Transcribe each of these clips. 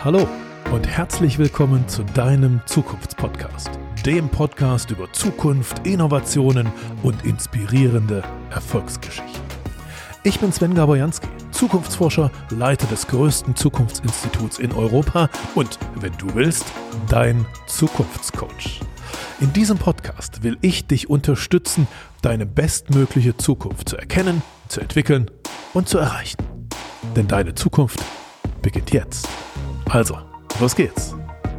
Hallo und herzlich willkommen zu deinem Zukunftspodcast, dem Podcast über Zukunft, Innovationen und inspirierende Erfolgsgeschichten. Ich bin Sven Gaborjanski, Zukunftsforscher, Leiter des größten Zukunftsinstituts in Europa und, wenn du willst, dein Zukunftscoach. In diesem Podcast will ich dich unterstützen, deine bestmögliche Zukunft zu erkennen, zu entwickeln und zu erreichen. Denn deine Zukunft beginnt jetzt. Also, los geht's.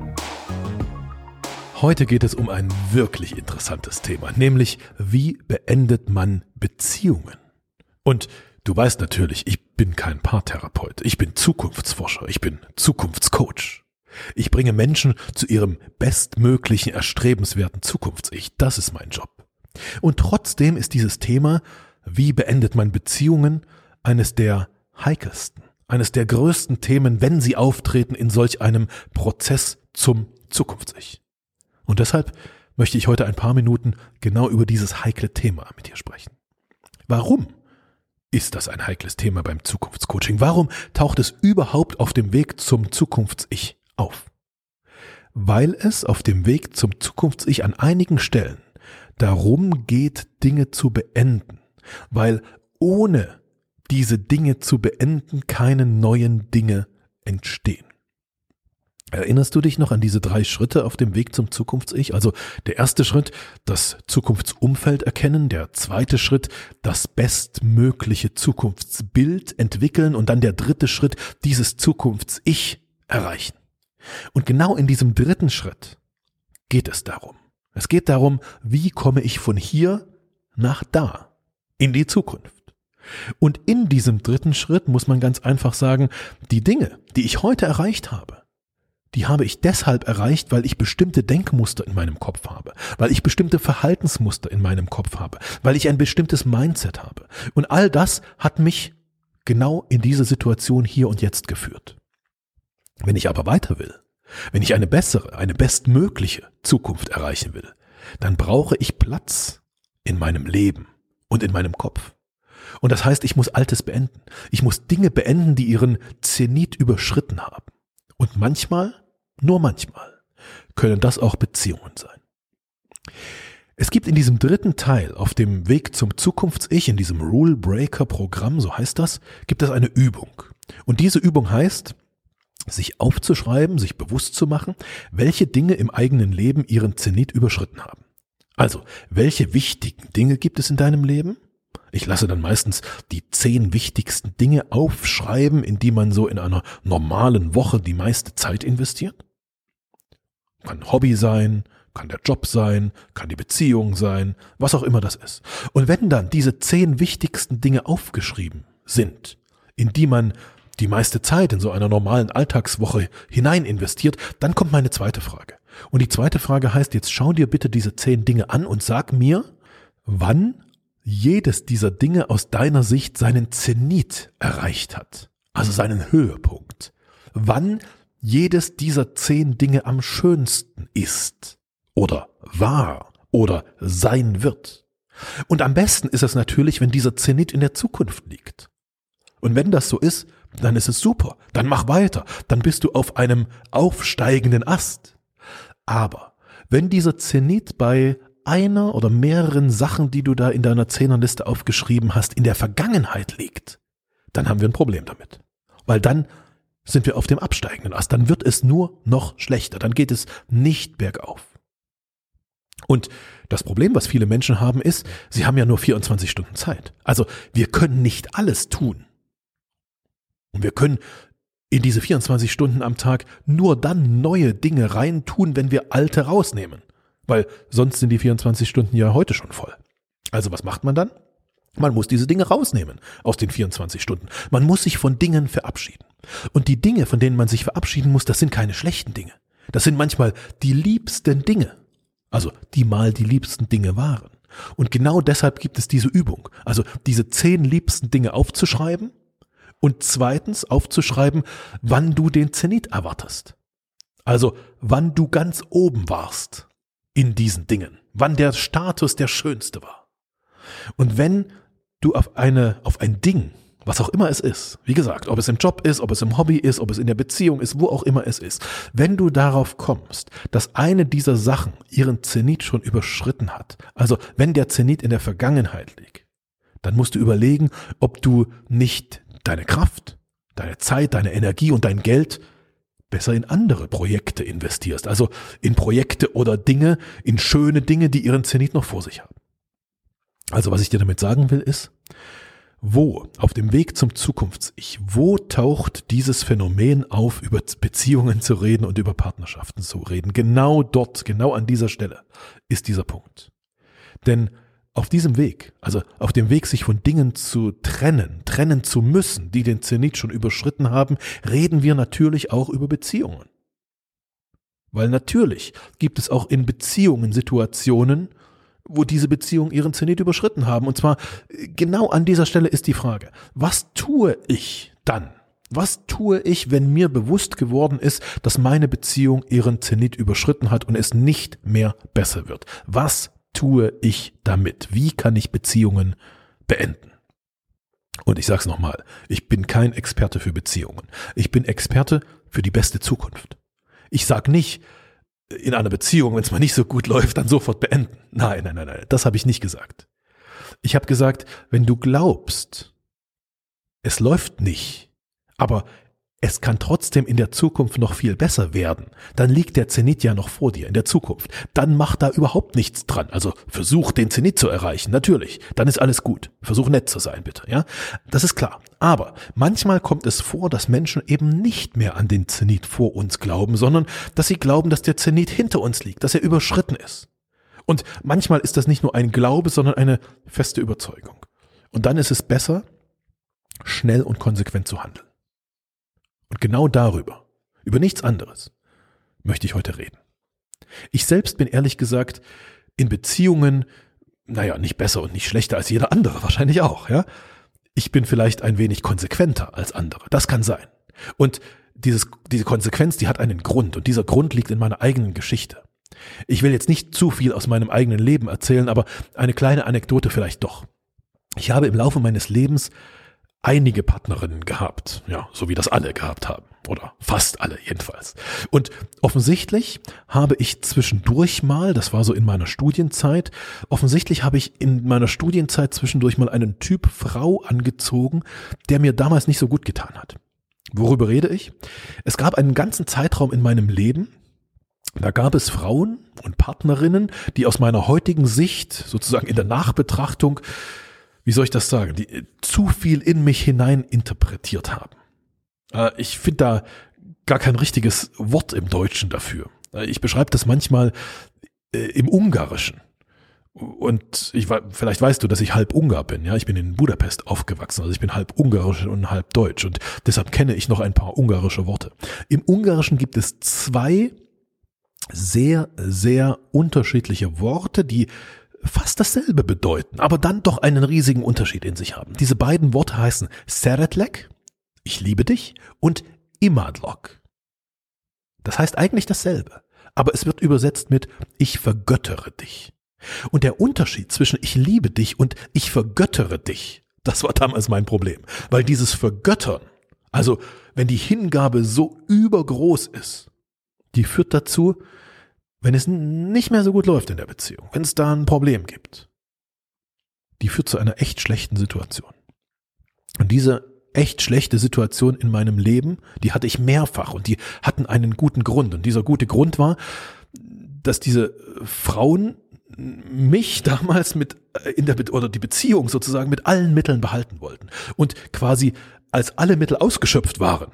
Heute geht es um ein wirklich interessantes Thema, nämlich wie beendet man Beziehungen? Und du weißt natürlich, ich bin kein Paartherapeut, ich bin Zukunftsforscher, ich bin Zukunftscoach. Ich bringe Menschen zu ihrem bestmöglichen, erstrebenswerten Zukunfts-Ich. Das ist mein Job. Und trotzdem ist dieses Thema, wie beendet man Beziehungen, eines der heikelsten, eines der größten Themen, wenn sie auftreten in solch einem Prozess zum Zukunfts-Ich. Und deshalb möchte ich heute ein paar Minuten genau über dieses heikle Thema mit dir sprechen. Warum ist das ein heikles Thema beim Zukunftscoaching? Warum taucht es überhaupt auf dem Weg zum Zukunfts-Ich auf? Weil es auf dem Weg zum Zukunfts-Ich an einigen Stellen darum geht, Dinge zu beenden. Weil ohne diese Dinge zu beenden, keine neuen Dinge entstehen. Erinnerst du dich noch an diese 3 Schritte auf dem Weg zum Zukunfts-Ich? Also der erste Schritt, das Zukunftsumfeld erkennen, der zweite Schritt, das bestmögliche Zukunftsbild entwickeln und dann der dritte Schritt, dieses Zukunfts-Ich erreichen. Und genau in diesem dritten Schritt geht es darum. Es geht darum, wie komme ich von hier nach da, in die Zukunft. Und in diesem dritten Schritt muss man ganz einfach sagen, die Dinge, die ich heute erreicht habe, die habe ich deshalb erreicht, weil ich bestimmte Denkmuster in meinem Kopf habe, weil ich bestimmte Verhaltensmuster in meinem Kopf habe, weil ich ein bestimmtes Mindset habe. Und all das hat mich genau in diese Situation hier und jetzt geführt. Wenn ich aber weiter will, wenn ich eine bessere, eine bestmögliche Zukunft erreichen will, dann brauche ich Platz in meinem Leben und in meinem Kopf. Und das heißt, ich muss Altes beenden. Ich muss Dinge beenden, die ihren Zenit überschritten haben. Und manchmal, nur manchmal, können das auch Beziehungen sein. Es gibt in diesem dritten Teil auf dem Weg zum Zukunfts-Ich, in diesem Rule Breaker Programm, so heißt das, gibt es eine Übung. Und diese Übung heißt, sich aufzuschreiben, sich bewusst zu machen, welche Dinge im eigenen Leben ihren Zenit überschritten haben. Also, welche wichtigen Dinge gibt es in deinem Leben? Ich lasse dann meistens die 10 wichtigsten Dinge aufschreiben, in die man so in einer normalen Woche die meiste Zeit investiert. Kann Hobby sein, kann der Job sein, kann die Beziehung sein, was auch immer das ist. Und wenn dann diese 10 wichtigsten Dinge aufgeschrieben sind, in die man die meiste Zeit in so einer normalen Alltagswoche hinein investiert, dann kommt meine zweite Frage. Und die zweite Frage heißt, jetzt schau dir bitte diese 10 Dinge an und sag mir, wann jedes dieser Dinge aus deiner Sicht seinen Zenit erreicht hat, also seinen Höhepunkt. Wann jedes dieser 10 Dinge am schönsten ist oder war oder sein wird. Und am besten ist es natürlich, wenn dieser Zenit in der Zukunft liegt. Und wenn das so ist, dann ist es super, dann mach weiter, dann bist du auf einem aufsteigenden Ast. Aber wenn dieser Zenit bei einer oder mehreren Sachen, die du da in deiner 10er-Liste aufgeschrieben hast, in der Vergangenheit liegt, dann haben wir ein Problem damit. Weil dann sind wir auf dem absteigenden Ast, dann wird es nur noch schlechter, dann geht es nicht bergauf. Und das Problem, was viele Menschen haben, ist, sie haben ja nur 24 Stunden Zeit. Also wir können nicht alles tun. Und wir können in diese 24 Stunden am Tag nur dann neue Dinge reintun, wenn wir alte rausnehmen. Weil sonst sind die 24 Stunden ja heute schon voll. Also was macht man dann? Man muss diese Dinge rausnehmen aus den 24 Stunden. Man muss sich von Dingen verabschieden. Und die Dinge, von denen man sich verabschieden muss, das sind keine schlechten Dinge. Das sind manchmal die liebsten Dinge. Also die mal die liebsten Dinge waren. Und genau deshalb gibt es diese Übung. Also diese 10 liebsten Dinge aufzuschreiben und zweitens aufzuschreiben, wann du den Zenit erwartest. Also wann du ganz oben warst in diesen Dingen, wann der Status der schönste war. Und wenn du auf ein Ding, was auch immer es ist, wie gesagt, ob es im Job ist, ob es im Hobby ist, ob es in der Beziehung ist, wo auch immer es ist, wenn du darauf kommst, dass eine dieser Sachen ihren Zenit schon überschritten hat, also wenn der Zenit in der Vergangenheit liegt, dann musst du überlegen, ob du nicht deine Kraft, deine Zeit, deine Energie und dein Geld besser in andere Projekte investierst, also in Projekte oder Dinge, in schöne Dinge, die ihren Zenit noch vor sich haben. Also was ich dir damit sagen will ist, wo auf dem Weg zum Zukunfts-Ich, wo taucht dieses Phänomen auf, über Beziehungen zu reden und über Partnerschaften zu reden? Genau dort, genau an dieser Stelle ist dieser Punkt. Denn auf diesem Weg, also auf dem Weg, sich von Dingen zu trennen zu müssen, die den Zenit schon überschritten haben, reden wir natürlich auch über Beziehungen. Weil natürlich gibt es auch in Beziehungen Situationen, wo diese Beziehungen ihren Zenit überschritten haben. Und zwar genau an dieser Stelle ist die Frage, was tue ich dann? Was tue ich, wenn mir bewusst geworden ist, dass meine Beziehung ihren Zenit überschritten hat und es nicht mehr besser wird? Was tue ich damit? Wie kann ich Beziehungen beenden? Und ich sage es nochmal, ich bin kein Experte für Beziehungen. Ich bin Experte für die beste Zukunft. Ich sage nicht, in einer Beziehung, wenn es mal nicht so gut läuft, dann sofort beenden. Nein, das habe ich nicht gesagt. Ich habe gesagt, wenn du glaubst, es läuft nicht, aber es kann trotzdem in der Zukunft noch viel besser werden, dann liegt der Zenit ja noch vor dir in der Zukunft. Dann mach da überhaupt nichts dran. Also versuch den Zenit zu erreichen, natürlich. Dann ist alles gut. Versuch nett zu sein, bitte. Ja, das ist klar. Aber manchmal kommt es vor, dass Menschen eben nicht mehr an den Zenit vor uns glauben, sondern dass sie glauben, dass der Zenit hinter uns liegt, dass er überschritten ist. Und manchmal ist das nicht nur ein Glaube, sondern eine feste Überzeugung. Und dann ist es besser, schnell und konsequent zu handeln. Und genau darüber, über nichts anderes, möchte ich heute reden. Ich selbst bin ehrlich gesagt in Beziehungen, nicht besser und nicht schlechter als jeder andere, wahrscheinlich auch, ja. Ich bin vielleicht ein wenig konsequenter als andere, das kann sein. Und diese Konsequenz, die hat einen Grund und dieser Grund liegt in meiner eigenen Geschichte. Ich will jetzt nicht zu viel aus meinem eigenen Leben erzählen, aber eine kleine Anekdote vielleicht doch. Ich habe im Laufe meines Lebens einige Partnerinnen gehabt, ja, so wie das alle gehabt haben, oder fast alle jedenfalls. Und offensichtlich habe ich zwischendurch mal, das war so in meiner Studienzeit, zwischendurch mal einen Typ Frau angezogen, der mir damals nicht so gut getan hat. Worüber rede ich? Es gab einen ganzen Zeitraum in meinem Leben, da gab es Frauen und Partnerinnen, die aus meiner heutigen Sicht, sozusagen in der Nachbetrachtung, wie soll ich das sagen, die zu viel in mich hinein interpretiert haben. Ich finde da gar kein richtiges Wort im Deutschen dafür. Ich beschreibe das manchmal im Ungarischen. Und vielleicht weißt du, dass ich halb Ungar bin. Ja, ich bin in Budapest aufgewachsen, also ich bin halb Ungarisch und halb Deutsch. Und deshalb kenne ich noch ein paar ungarische Worte. Im Ungarischen gibt es zwei sehr, sehr unterschiedliche Worte, die fast dasselbe bedeuten, aber dann doch einen riesigen Unterschied in sich haben. Diese beiden Worte heißen Szeretlek, ich liebe dich, und Imádlak. Das heißt eigentlich dasselbe, aber es wird übersetzt mit ich vergöttere dich. Und der Unterschied zwischen ich liebe dich und ich vergöttere dich, das war damals mein Problem, weil dieses Vergöttern, also wenn die Hingabe so übergroß ist, die führt dazu, wenn es nicht mehr so gut läuft in der Beziehung, wenn es da ein Problem gibt, die führt zu einer echt schlechten Situation. Und diese echt schlechte Situation in meinem Leben, die hatte ich mehrfach und die hatten einen guten Grund. Und dieser gute Grund war, dass diese Frauen mich damals die Beziehung sozusagen mit allen Mitteln behalten wollten. Und quasi als alle Mittel ausgeschöpft waren,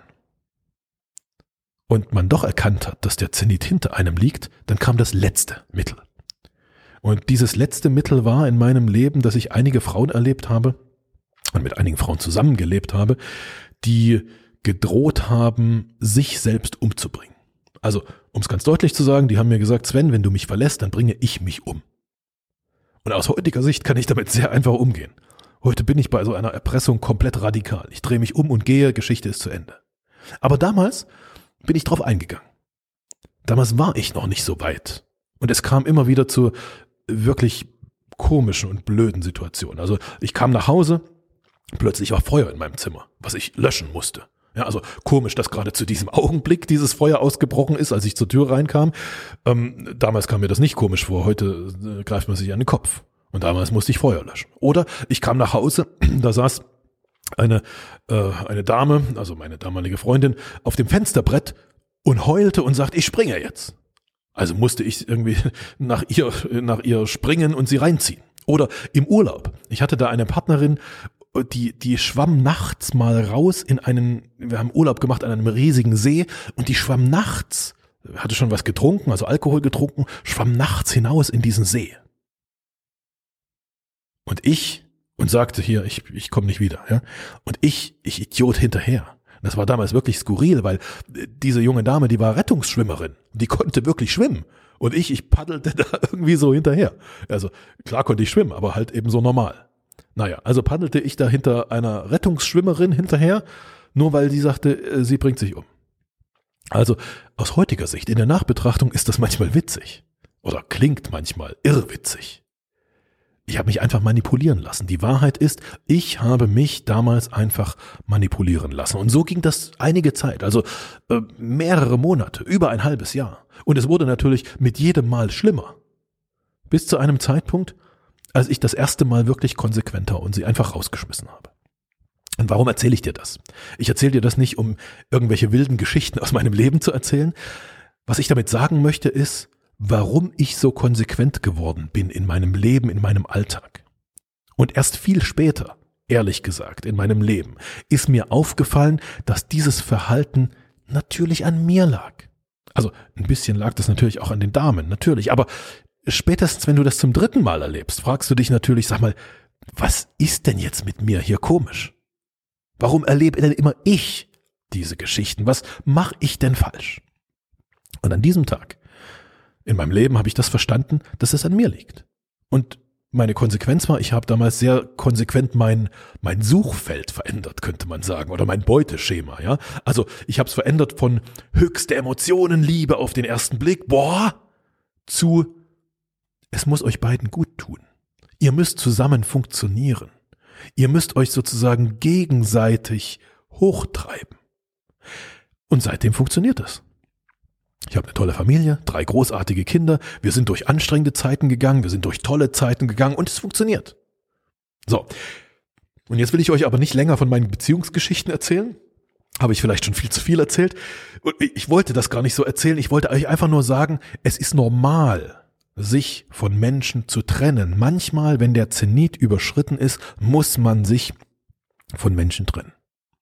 und man doch erkannt hat, dass der Zenit hinter einem liegt, dann kam das letzte Mittel. Und dieses letzte Mittel war in meinem Leben, dass ich einige Frauen erlebt habe und mit einigen Frauen zusammengelebt habe, die gedroht haben, sich selbst umzubringen. Also, um es ganz deutlich zu sagen, die haben mir gesagt, Sven, wenn du mich verlässt, dann bringe ich mich um. Und aus heutiger Sicht kann ich damit sehr einfach umgehen. Heute bin ich bei so einer Erpressung komplett radikal. Ich drehe mich um und gehe, Geschichte ist zu Ende. Aber damals bin ich drauf eingegangen. Damals war ich noch nicht so weit. Und es kam immer wieder zu wirklich komischen und blöden Situationen. Also ich kam nach Hause Plötzlich war Feuer in meinem Zimmer, was ich löschen musste. Ja, also komisch, dass gerade zu diesem Augenblick dieses Feuer ausgebrochen ist, als ich zur Tür reinkam. Damals kam mir das nicht komisch vor, heute greift man sich an den Kopf. Und damals musste ich Feuer löschen. Oder ich kam nach Hause, da saß eine Dame, also meine damalige Freundin, auf dem Fensterbrett und heulte und sagt, ich springe jetzt. Also musste ich irgendwie nach ihr springen und sie reinziehen. Oder im Urlaub. Ich hatte da eine Partnerin, die schwamm nachts mal raus wir haben Urlaub gemacht an einem riesigen See und die schwamm nachts, hatte schon was getrunken, also Alkohol getrunken, schwamm nachts hinaus in diesen See. Und sagte hier, ich komme nicht wieder. Ja? Und ich Idiot hinterher. Das war damals wirklich skurril, weil diese junge Dame, die war Rettungsschwimmerin. Die konnte wirklich schwimmen. Und ich paddelte da irgendwie so hinterher. Also klar konnte ich schwimmen, aber halt eben so normal. Naja, also paddelte ich da hinter einer Rettungsschwimmerin hinterher, nur weil die sagte, sie bringt sich um. Also aus heutiger Sicht, in der Nachbetrachtung ist das manchmal witzig. Oder klingt manchmal irrwitzig. Ich habe mich einfach manipulieren lassen. Die Wahrheit ist, ich habe mich damals einfach manipulieren lassen. Und so ging das einige Zeit, also mehrere Monate, über ein halbes Jahr. Und es wurde natürlich mit jedem Mal schlimmer. Bis zu einem Zeitpunkt, als ich das erste Mal wirklich konsequenter und sie einfach rausgeschmissen habe. Und warum erzähle ich dir das? Ich erzähle dir das nicht, um irgendwelche wilden Geschichten aus meinem Leben zu erzählen. Was ich damit sagen möchte, ist, warum ich so konsequent geworden bin in meinem Leben, in meinem Alltag. Und erst viel später, ehrlich gesagt, in meinem Leben, ist mir aufgefallen, dass dieses Verhalten natürlich an mir lag. Also ein bisschen lag das natürlich auch an den Damen, natürlich, aber spätestens, wenn du das zum 3. Mal erlebst, fragst du dich natürlich, sag mal, was ist denn jetzt mit mir hier komisch? Warum erlebe denn immer ich diese Geschichten? Was mache ich denn falsch? Und an diesem Tag in meinem Leben habe ich das verstanden, dass es an mir liegt. Und meine Konsequenz war, ich habe damals sehr konsequent mein Suchfeld verändert, könnte man sagen, oder mein Beuteschema. Ja? Also ich habe es verändert von höchste Emotionen, Liebe auf den ersten Blick, zu es muss euch beiden gut tun. Ihr müsst zusammen funktionieren. Ihr müsst euch sozusagen gegenseitig hochtreiben. Und seitdem funktioniert es. Ich habe eine tolle Familie, 3 großartige Kinder, wir sind durch anstrengende Zeiten gegangen, wir sind durch tolle Zeiten gegangen und es funktioniert. So, und jetzt will ich euch aber nicht länger von meinen Beziehungsgeschichten erzählen. Habe ich vielleicht schon viel zu viel erzählt? Und ich wollte das gar nicht so erzählen, ich wollte euch einfach nur sagen, es ist normal, sich von Menschen zu trennen. Manchmal, wenn der Zenit überschritten ist, muss man sich von Menschen trennen.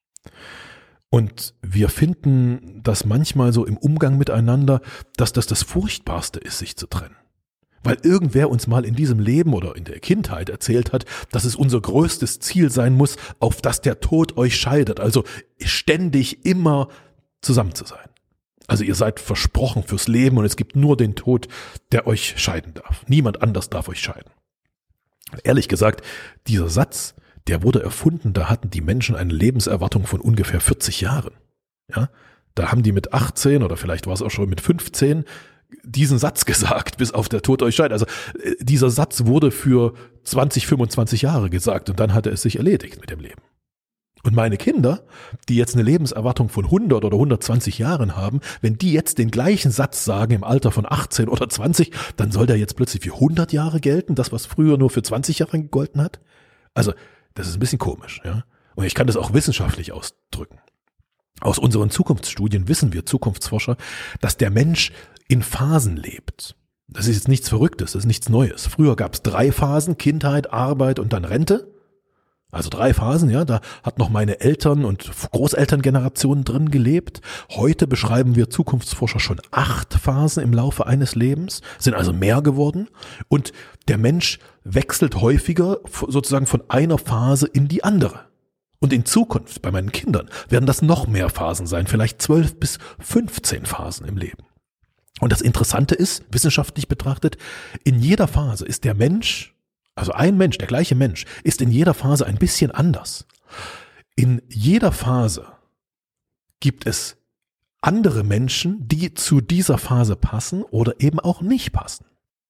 Und wir finden das manchmal so im Umgang miteinander, dass das Furchtbarste ist, sich zu trennen. Weil irgendwer uns mal in diesem Leben oder in der Kindheit erzählt hat, dass es unser größtes Ziel sein muss, auf das der Tod euch scheidet. Also ständig immer zusammen zu sein. Also ihr seid versprochen fürs Leben und es gibt nur den Tod, der euch scheiden darf. Niemand anders darf euch scheiden. Ehrlich gesagt, dieser Satz, der wurde erfunden, da hatten die Menschen eine Lebenserwartung von ungefähr 40 Jahren. Ja, da haben die mit 18 oder vielleicht war es auch schon mit 15 diesen Satz gesagt, bis auf der Tod euch scheidet. Also dieser Satz wurde für 20, 25 Jahre gesagt und dann hatte es sich erledigt mit dem Leben. Und meine Kinder, die jetzt eine Lebenserwartung von 100 oder 120 Jahren haben, wenn die jetzt den gleichen Satz sagen im Alter von 18 oder 20, dann soll der jetzt plötzlich für 100 Jahre gelten, das was früher nur für 20 Jahre gegolten hat? Also das ist ein bisschen komisch, ja. Und ich kann das auch wissenschaftlich ausdrücken. Aus unseren Zukunftsstudien wissen wir Zukunftsforscher, dass der Mensch in Phasen lebt. Das ist jetzt nichts Verrücktes, das ist nichts Neues. Früher gab es 3 Phasen, Kindheit, Arbeit und dann Rente. Also 3 Phasen, ja, da hat noch meine Eltern- und Großelterngenerationen drin gelebt. Heute beschreiben wir Zukunftsforscher schon 8 Phasen im Laufe eines Lebens, sind also mehr geworden. Und der Mensch wechselt häufiger sozusagen von einer Phase in die andere. Und in Zukunft, bei meinen Kindern, werden das noch mehr Phasen sein, vielleicht 12 bis 15 Phasen im Leben. Und das Interessante ist, wissenschaftlich betrachtet, in jeder Phase ist der Mensch, also ein Mensch, der gleiche Mensch, ist in jeder Phase ein bisschen anders. In jeder Phase gibt es andere Menschen, die zu dieser Phase passen oder eben auch nicht passen.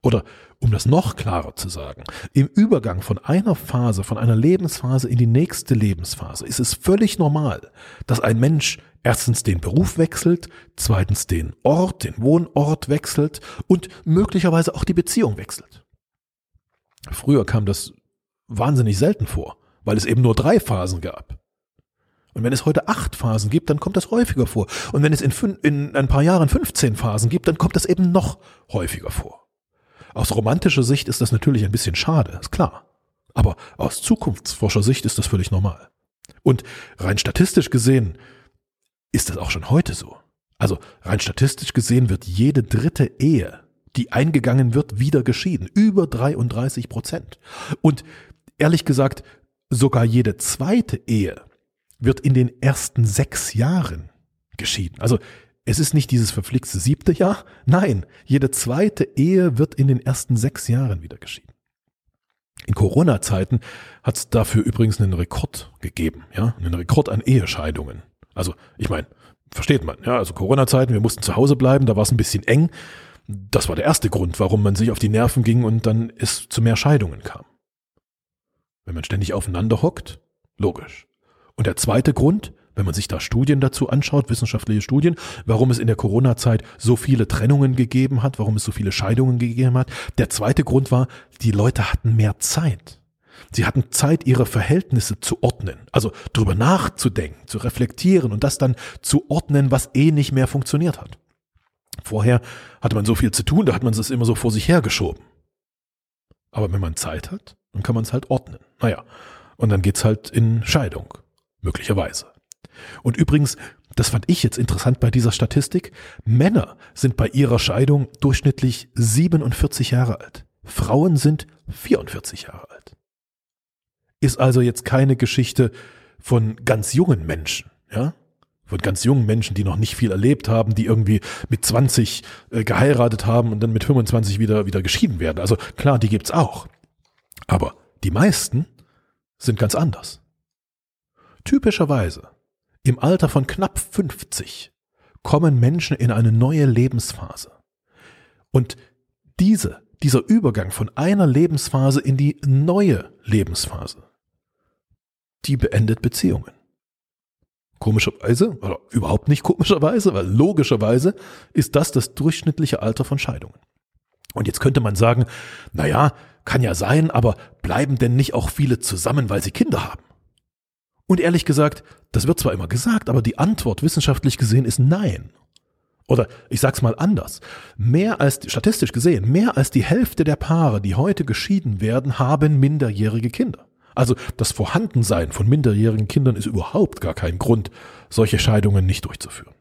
Oder um das noch klarer zu sagen, im Übergang von einer Phase, von einer Lebensphase in die nächste Lebensphase ist es völlig normal, dass ein Mensch erstens den Beruf wechselt, zweitens den Ort, den Wohnort wechselt und möglicherweise auch die Beziehung wechselt. Früher kam das wahnsinnig selten vor, weil es eben nur 3 Phasen gab. Und wenn es heute 8 Phasen gibt, dann kommt das häufiger vor. Und wenn es in ein paar Jahren 15 Phasen gibt, dann kommt das eben noch häufiger vor. Aus romantischer Sicht ist das natürlich ein bisschen schade, ist klar. Aber aus Zukunftsforschersicht ist das völlig normal. Und rein statistisch gesehen ist das auch schon heute so. Also rein statistisch gesehen wird jede 3. Ehe, die eingegangen wird, wieder geschieden. Über 33%. Und ehrlich gesagt, sogar jede 2. Ehe wird in den ersten 6 Jahren geschieden. Also es ist nicht dieses verflixte 7. Jahr, nein, jede 2. Ehe wird in den ersten 6 Jahren wieder geschieden. In Corona-Zeiten hat es dafür übrigens einen Rekord gegeben, ja, einen Rekord an Ehescheidungen. Also ich meine, versteht man, ja, also Corona-Zeiten, wir mussten zu Hause bleiben, da war es ein bisschen eng. Das war der erste Grund, warum man sich auf die Nerven ging und dann es zu mehr Scheidungen kam. Wenn man ständig aufeinander hockt, logisch. Und der zweite Grund, wenn man sich da Studien dazu anschaut, wissenschaftliche Studien, warum es in der Corona-Zeit so viele Trennungen gegeben hat, warum es so viele Scheidungen gegeben hat. Der zweite Grund war, die Leute hatten mehr Zeit. Sie hatten Zeit, ihre Verhältnisse zu ordnen, also drüber nachzudenken, zu reflektieren und das dann zu ordnen, was nicht mehr funktioniert hat. Vorher hatte man so viel zu tun, da hat man es immer so vor sich hergeschoben. Aber wenn man Zeit hat, dann kann man es halt ordnen. Naja, und dann geht's halt in Scheidung, möglicherweise. Und übrigens, das fand ich jetzt interessant bei dieser Statistik, Männer sind bei ihrer Scheidung durchschnittlich 47 Jahre alt. Frauen sind 44 Jahre alt. Ist also jetzt keine Geschichte von ganz jungen Menschen, ja? Von ganz jungen Menschen, die noch nicht viel erlebt haben, die irgendwie mit 20 geheiratet haben und dann mit 25 wieder geschieden werden. Also klar, die gibt's auch. Aber die meisten sind ganz anders. Typischerweise im Alter von knapp 50 kommen Menschen in eine neue Lebensphase. Und dieser Übergang von einer Lebensphase in die neue Lebensphase, die beendet Beziehungen. Komischerweise, oder überhaupt nicht komischerweise, weil logischerweise ist das durchschnittliche Alter von Scheidungen. Und jetzt könnte man sagen, naja, kann ja sein, aber bleiben denn nicht auch viele zusammen, weil sie Kinder haben? Und ehrlich gesagt, das wird zwar immer gesagt, aber die Antwort wissenschaftlich gesehen ist nein. Oder ich sag's mal anders, statistisch gesehen, mehr als die Hälfte der Paare, die heute geschieden werden, haben minderjährige Kinder. Also das Vorhandensein von minderjährigen Kindern ist überhaupt gar kein Grund, solche Scheidungen nicht durchzuführen.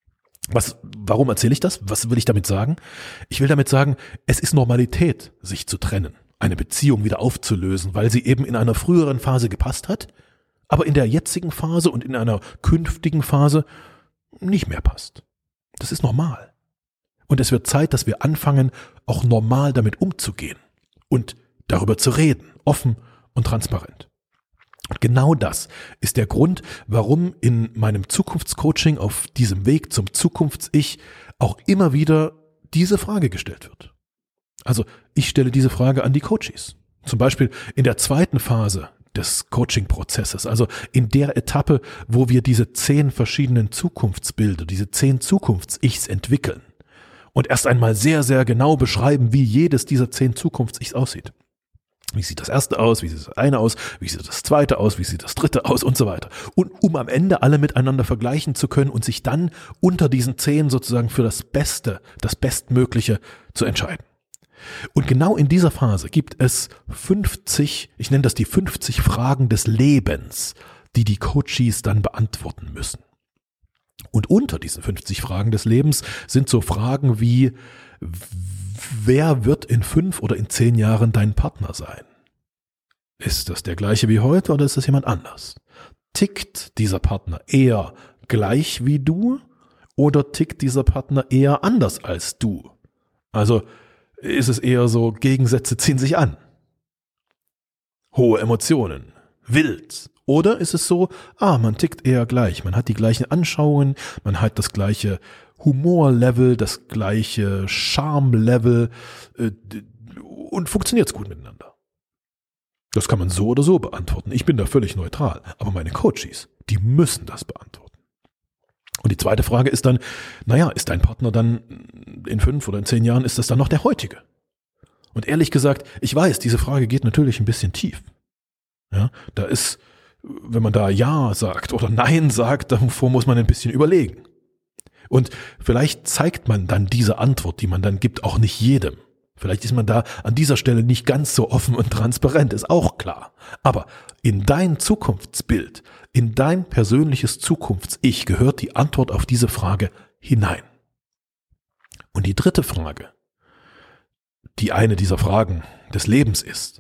Warum erzähle ich das? Was will ich damit sagen? Ich will damit sagen, es ist Normalität, sich zu trennen, eine Beziehung wieder aufzulösen, weil sie eben in einer früheren Phase gepasst hat, aber in der jetzigen Phase und in einer künftigen Phase nicht mehr passt. Das ist normal. Und es wird Zeit, dass wir anfangen, auch normal damit umzugehen und darüber zu reden, offen und transparent. Und genau das ist der Grund, warum in meinem Zukunftscoaching auf diesem Weg zum Zukunfts-Ich auch immer wieder diese Frage gestellt wird. Also ich stelle diese Frage an die Coaches. Zum Beispiel in der zweiten Phase des Coaching-Prozesses, also in der Etappe, wo wir diese 10 verschiedenen Zukunftsbilder, diese 10 Zukunfts-Ichs entwickeln und erst einmal sehr, sehr genau beschreiben, wie jedes dieser 10 Zukunfts-Ichs aussieht. Wie sieht das erste aus? Wie sieht das eine aus? Wie sieht das zweite aus? Wie sieht das dritte aus? Und so weiter. Und um am Ende alle miteinander vergleichen zu können und sich dann unter diesen 10 sozusagen für das Beste, das Bestmögliche zu entscheiden. Und genau in dieser Phase gibt es 50, ich nenne das die 50 Fragen des Lebens, die Coaches dann beantworten müssen. Und unter diesen 50 Fragen des Lebens sind so Fragen wie, wer wird in 5 oder in 10 Jahren dein Partner sein? Ist das der gleiche wie heute oder ist das jemand anders? Tickt dieser Partner eher gleich wie du oder tickt dieser Partner eher anders als du? Also ist es eher so, Gegensätze ziehen sich an. Hohe Emotionen, wild. Oder ist es so, man tickt eher gleich, man hat die gleichen Anschauungen, man hat das gleiche Humorlevel, das gleiche Charmlevel, Und funktioniert es gut miteinander? Das kann man so oder so beantworten. Ich bin da völlig neutral. Aber meine Coaches, die müssen das beantworten. Und die zweite Frage ist dann, ist dein Partner dann in 5 oder in 10 Jahren, ist das dann noch der heutige? Und ehrlich gesagt, ich weiß, diese Frage geht natürlich ein bisschen tief. Ja, da ist, wenn man da Ja sagt oder Nein sagt, davor muss man ein bisschen überlegen. Und vielleicht zeigt man dann diese Antwort, die man dann gibt, auch nicht jedem. Vielleicht ist man da an dieser Stelle nicht ganz so offen und transparent, ist auch klar. Aber in dein Zukunftsbild, in dein persönliches Zukunfts-Ich gehört die Antwort auf diese Frage hinein. Und die dritte Frage, die eine dieser Fragen des Lebens ist,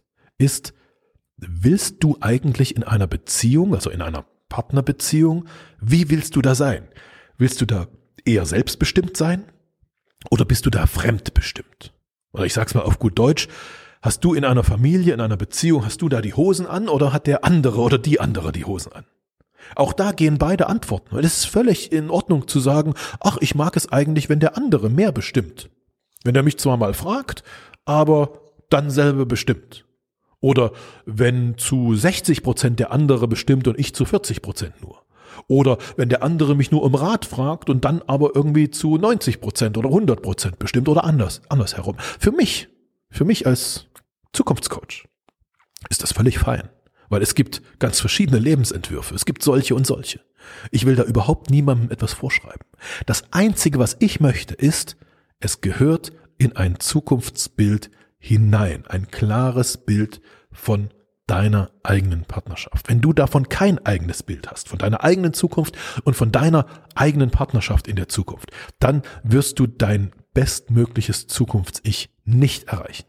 willst du eigentlich in einer Beziehung, also in einer Partnerbeziehung, wie willst du da sein? Willst du da eher selbstbestimmt sein oder bist du da fremdbestimmt? Oder ich sag's mal auf gut Deutsch, hast du in einer Familie, in einer Beziehung, hast du da die Hosen an oder hat der andere oder die andere die Hosen an? Auch da gehen beide Antworten. Es ist völlig in Ordnung zu sagen, ach, ich mag es eigentlich, wenn der andere mehr bestimmt. Wenn er mich zwar mal fragt, aber dann selber bestimmt. Oder wenn zu 60% der andere bestimmt und ich zu 40% nur. Oder wenn der andere mich nur um Rat fragt und dann aber irgendwie zu 90% oder 100% bestimmt oder andersherum. Für mich als Zukunftscoach ist das völlig fein. Weil es gibt ganz verschiedene Lebensentwürfe. Es gibt solche und solche. Ich will da überhaupt niemandem etwas vorschreiben. Das Einzige, was ich möchte, ist, es gehört in ein Zukunftsbild hinein. Ein klares Bild von deiner eigenen Partnerschaft. Wenn du davon kein eigenes Bild hast, von deiner eigenen Zukunft und von deiner eigenen Partnerschaft in der Zukunft, dann wirst du dein bestmögliches Zukunfts-Ich nicht erreichen.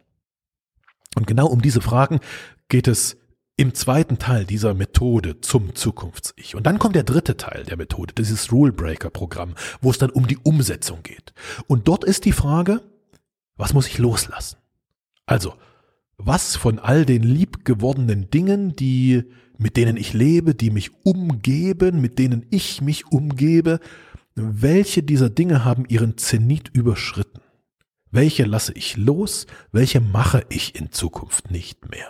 Und genau um diese Fragen geht es im zweiten Teil dieser Methode zum Zukunfts-Ich. Und dann kommt der dritte Teil der Methode, dieses Rule-Breaker-Programm, wo es dann um die Umsetzung geht. Und dort ist die Frage, was muss ich loslassen? Also, was von all den liebgewordenen Dingen, mit denen ich lebe, die mich umgeben, mit denen ich mich umgebe, welche dieser Dinge haben ihren Zenit überschritten? Welche lasse ich los? Welche mache ich in Zukunft nicht mehr?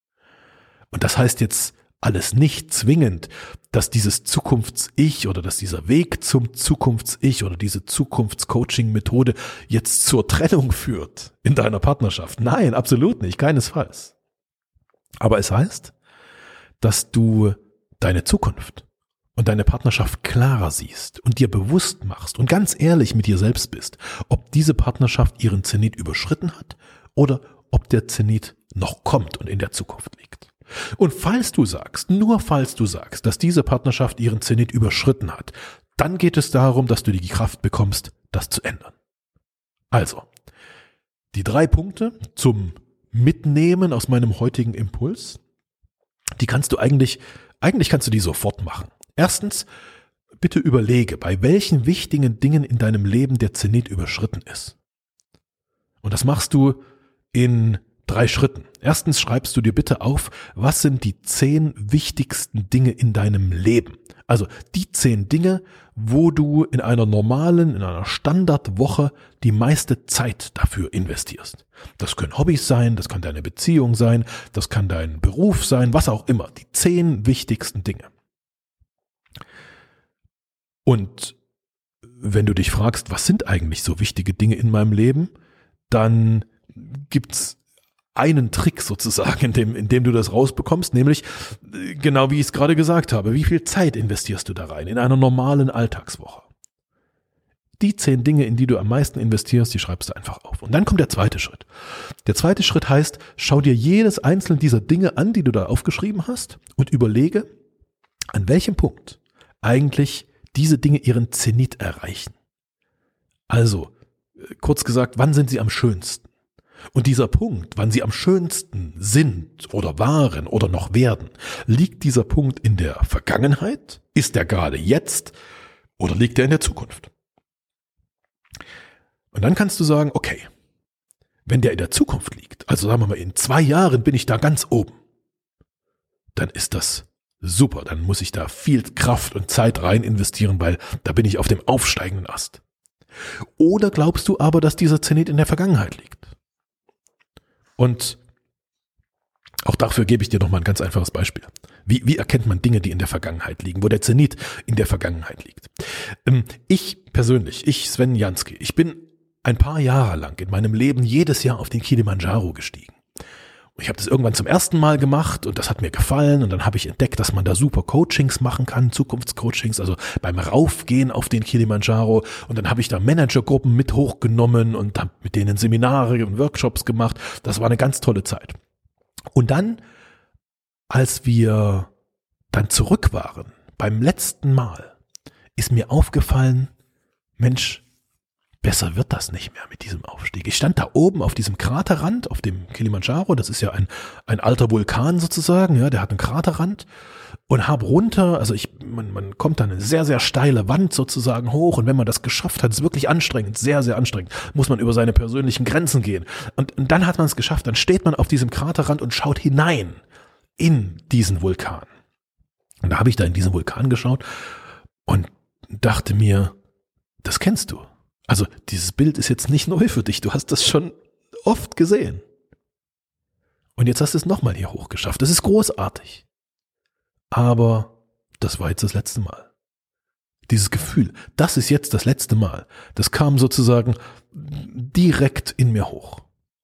Und das heißt jetzt alles nicht zwingend, dass dieses Zukunfts-Ich oder dass dieser Weg zum Zukunfts-Ich oder diese Zukunftscoaching-Methode jetzt zur Trennung führt in deiner Partnerschaft. Nein, absolut nicht, keinesfalls. Aber es heißt, dass du deine Zukunft und deine Partnerschaft klarer siehst und dir bewusst machst und ganz ehrlich mit dir selbst bist, ob diese Partnerschaft ihren Zenit überschritten hat oder ob der Zenit noch kommt und in der Zukunft liegt. Und nur falls du sagst, dass diese Partnerschaft ihren Zenit überschritten hat, dann geht es darum, dass du die Kraft bekommst, das zu ändern. Also, die 3 Punkte zum Mitnehmen aus meinem heutigen Impuls, die kannst du eigentlich kannst du die sofort machen. Erstens, bitte überlege, bei welchen wichtigen Dingen in deinem Leben der Zenit überschritten ist. Und das machst du in 3 Schritten. Erstens schreibst du dir bitte auf, was sind die 10 wichtigsten Dinge in deinem Leben. Also die 10 Dinge, wo du in einer Standardwoche die meiste Zeit dafür investierst. Das können Hobbys sein, das kann deine Beziehung sein, das kann dein Beruf sein, was auch immer. Die 10 wichtigsten Dinge. Und wenn du dich fragst, was sind eigentlich so wichtige Dinge in meinem Leben, dann gibt's einen Trick sozusagen, in dem du das rausbekommst, nämlich genau wie ich es gerade gesagt habe, wie viel Zeit investierst du da rein in einer normalen Alltagswoche? Die 10 Dinge, in die du am meisten investierst, die schreibst du einfach auf. Und dann kommt der zweite Schritt. Der zweite Schritt heißt, schau dir jedes einzelne dieser Dinge an, die du da aufgeschrieben hast und überlege, an welchem Punkt eigentlich diese Dinge ihren Zenit erreichen. Also, kurz gesagt, wann sind sie am schönsten? Und dieser Punkt, wann sie am schönsten sind oder waren oder noch werden, liegt dieser Punkt in der Vergangenheit? Ist er gerade jetzt oder liegt er in der Zukunft? Und dann kannst du sagen, okay, wenn der in der Zukunft liegt, also sagen wir mal, in 2 Jahren bin ich da ganz oben, dann ist das super, dann muss ich da viel Kraft und Zeit rein investieren, weil da bin ich auf dem aufsteigenden Ast. Oder glaubst du aber, dass dieser Zenit in der Vergangenheit liegt? Und auch dafür gebe ich dir nochmal ein ganz einfaches Beispiel. Wie erkennt man Dinge, die in der Vergangenheit liegen, wo der Zenit in der Vergangenheit liegt? Ich persönlich, Sven Jansky, ich bin ein paar Jahre lang in meinem Leben jedes Jahr auf den Kilimanjaro gestiegen. Ich habe das irgendwann zum ersten Mal gemacht und das hat mir gefallen und dann habe ich entdeckt, dass man da super Coachings machen kann, Zukunftscoachings, also beim Raufgehen auf den Kilimanjaro, und dann habe ich da Managergruppen mit hochgenommen und habe mit denen Seminare und Workshops gemacht. Das war eine ganz tolle Zeit. Und dann, als wir dann zurück waren, beim letzten Mal, ist mir aufgefallen, Mensch, besser wird das nicht mehr mit diesem Aufstieg. Ich stand da oben auf diesem Kraterrand, auf dem Kilimanjaro, das ist ja ein alter Vulkan sozusagen, ja, der hat einen Kraterrand, und habe runter, also man kommt dann eine sehr, sehr steile Wand sozusagen hoch, und wenn man das geschafft hat, ist wirklich anstrengend, sehr, sehr anstrengend, muss man über seine persönlichen Grenzen gehen. Und dann hat man es geschafft, dann steht man auf diesem Kraterrand und schaut hinein in diesen Vulkan. Und da habe ich da in diesen Vulkan geschaut und dachte mir, das kennst du. Also dieses Bild ist jetzt nicht neu für dich, du hast das schon oft gesehen. Und jetzt hast du es nochmal hier hochgeschafft, das ist großartig. Aber das war jetzt das letzte Mal. Dieses Gefühl, das ist jetzt das letzte Mal, das kam sozusagen direkt in mir hoch.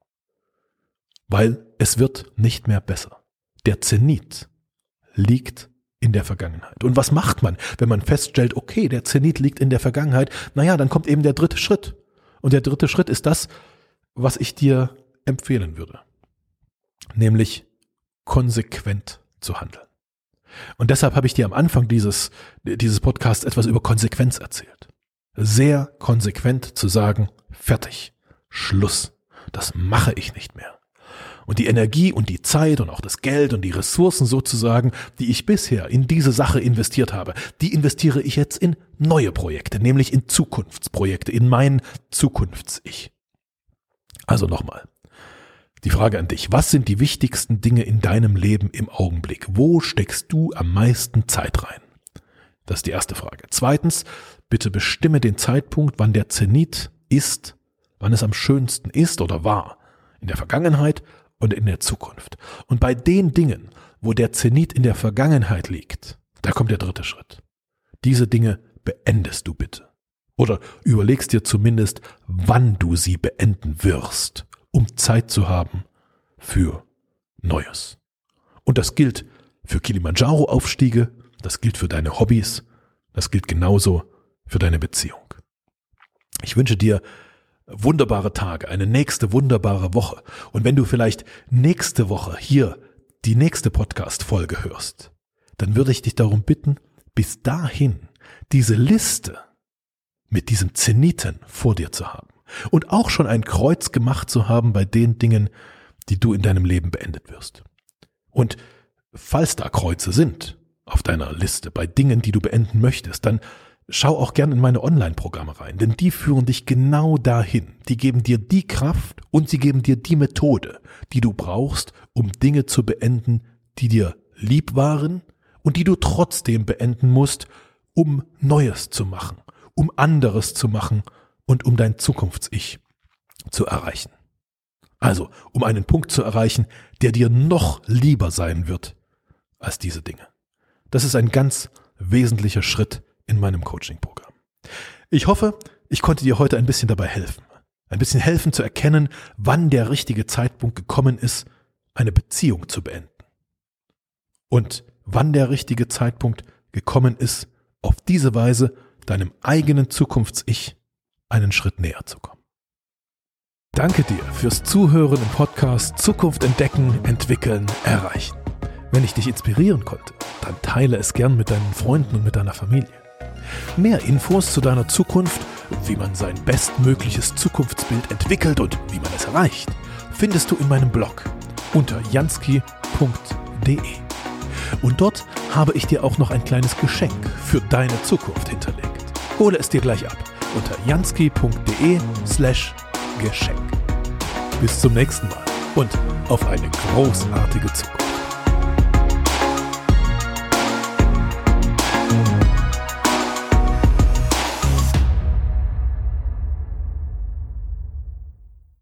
Weil es wird nicht mehr besser. Der Zenit liegt in der Vergangenheit. Und was macht man, wenn man feststellt, okay, der Zenit liegt in der Vergangenheit? Naja, dann kommt eben der dritte Schritt. Und der dritte Schritt ist das, was ich dir empfehlen würde. Nämlich konsequent zu handeln. Und deshalb habe ich dir am Anfang dieses Podcasts etwas über Konsequenz erzählt. Sehr konsequent zu sagen, fertig, Schluss, das mache ich nicht mehr. Und die Energie und die Zeit und auch das Geld und die Ressourcen sozusagen, die ich bisher in diese Sache investiert habe, die investiere ich jetzt in neue Projekte, nämlich in Zukunftsprojekte, in mein Zukunfts-Ich. Also nochmal, die Frage an dich, was sind die wichtigsten Dinge in deinem Leben im Augenblick? Wo steckst du am meisten Zeit rein? Das ist die erste Frage. Zweitens, bitte bestimme den Zeitpunkt, wann der Zenit ist, wann es am schönsten ist oder war, in der Vergangenheit und in der Zukunft. Und bei den Dingen, wo der Zenit in der Vergangenheit liegt, da kommt der dritte Schritt. Diese Dinge beendest du bitte. Oder überlegst dir zumindest, wann du sie beenden wirst, um Zeit zu haben für Neues. Und das gilt für Kilimanjaro-Aufstiege, das gilt für deine Hobbys, das gilt genauso für deine Beziehung. Ich wünsche dir wunderbare Tage, eine nächste wunderbare Woche. Und wenn du vielleicht nächste Woche hier die nächste Podcast-Folge hörst, dann würde ich dich darum bitten, bis dahin diese Liste mit diesem Zeniten vor dir zu haben und auch schon ein Kreuz gemacht zu haben bei den Dingen, die du in deinem Leben beendet wirst. Und falls da Kreuze sind auf deiner Liste bei Dingen, die du beenden möchtest, dann schau auch gern in meine Online-Programme rein, denn die führen dich genau dahin. Die geben dir die Kraft und sie geben dir die Methode, die du brauchst, um Dinge zu beenden, die dir lieb waren und die du trotzdem beenden musst, um Neues zu machen, um anderes zu machen und um dein Zukunfts-Ich zu erreichen. Also, um einen Punkt zu erreichen, der dir noch lieber sein wird als diese Dinge. Das ist ein ganz wesentlicher Schritt in meinem Coaching-Programm. Ich hoffe, ich konnte dir heute ein bisschen dabei helfen. Ein bisschen helfen zu erkennen, wann der richtige Zeitpunkt gekommen ist, eine Beziehung zu beenden. Und wann der richtige Zeitpunkt gekommen ist, auf diese Weise deinem eigenen Zukunfts-Ich einen Schritt näher zu kommen. Danke dir fürs Zuhören im Podcast Zukunft entdecken, entwickeln, erreichen. Wenn ich dich inspirieren konnte, dann teile es gern mit deinen Freunden und mit deiner Familie. Mehr Infos zu deiner Zukunft, wie man sein bestmögliches Zukunftsbild entwickelt und wie man es erreicht, findest du in meinem Blog unter jansky.de. Und dort habe ich dir auch noch ein kleines Geschenk für deine Zukunft hinterlegt. Hole es dir gleich ab unter jansky.de/Geschenk. Bis zum nächsten Mal und auf eine großartige Zukunft.